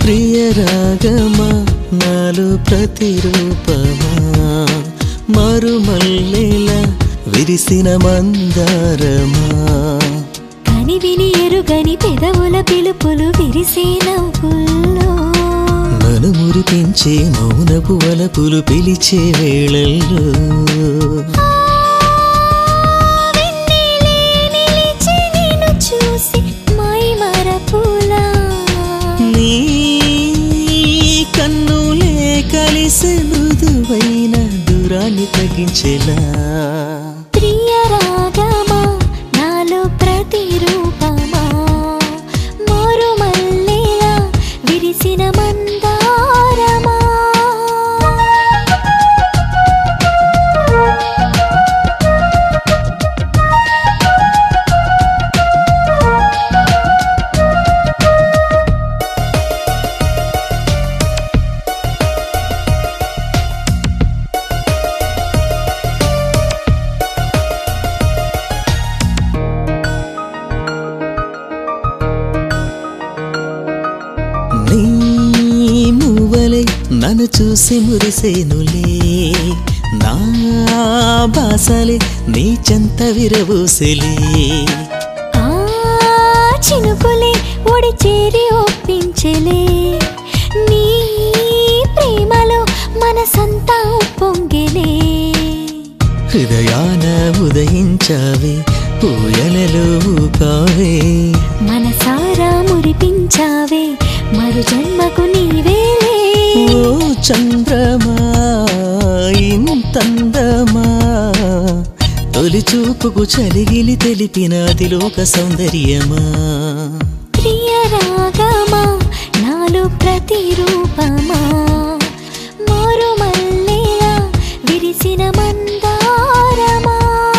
ప్రియ రాగమా నాలో ప్రతిరూపమా మరుమల్లెలా విరిసిన మందారమా కని విని ఎరుగని పెదవుల పిలుపులు విరిసే నవ్వుల్లో నన్ను మురిపించే మౌనపు వలపులు పిలిచే వేళల్లో నీ కన్నులే కలిసి మృదువైన దూరాన్ని తగ్గించేలా ప్రియ రాగమా నాలో ప్రతిరూపమా మరుమల్లెలా విరిసిన మందారమా నీ మువ్వలే నన్ను చూసి మురిసేనులే నా బాసలే నీ చెంత విరబూసెలే ఆ చినుకులే ఒడి చేరి ఒప్పించెలే నీ ప్రేమలో మనసంతా ఉప్పొంగెలే హృదయాన ఉదయించావే పూయలలో ఊపావే మనసారా మురిపించావే మరు జన్మకు నీవేలే ఓ చంద్రమా ఇంతందమా తొలి చూపుకు చలిగిలి తెలిపిన అతిలోక సౌందర్యమా ప్రియ రాగమా నాలో ప్రతిరూపమా మరుమల్లెలా విరిసిన మందారమా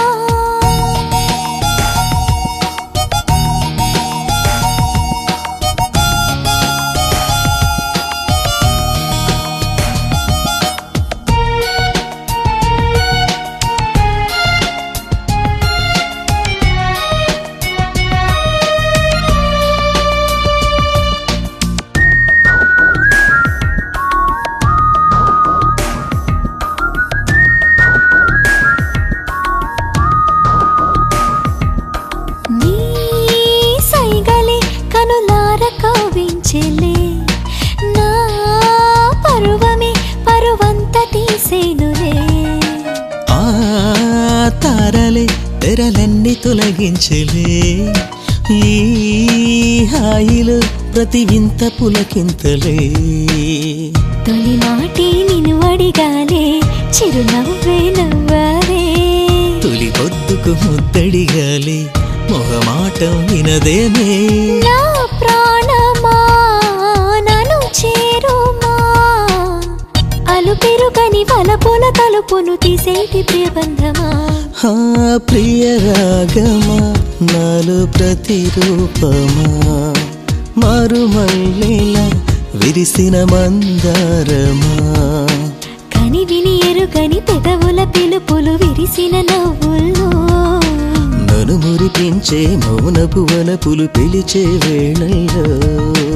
నీ సైగలే కనులార కవ్వించెలే నా పరువమే పరువంత తీసేనులే ఆ తారలే తెరలన్నీ తొలగించలే ఈ హాయిలో ప్రతి వింత పులకింతలే తొలి మాటి నిన్ను అడిగాలే చిరునవ్వే నవ్వాలే తొలి పొద్దుకు ముద్దడిగాలి మొహమాటం వినదేమే నా ప్రాణమా నన్ను చేరుమా అలు పెరుగని వలపుల తలుపును తీసేటి ప్రియబంధమా హా ప్రియ రాగమా నాలో ప్రతిరూపమా మరుమల్లెలా విరిసిన మందారమా కని విని ఎరుగని పెదవుల పిలుపులు విరిసిన నవ్వుల్లో నన్ను మురిపించే మౌనపు వలపులు పిలిచే వేళల్లో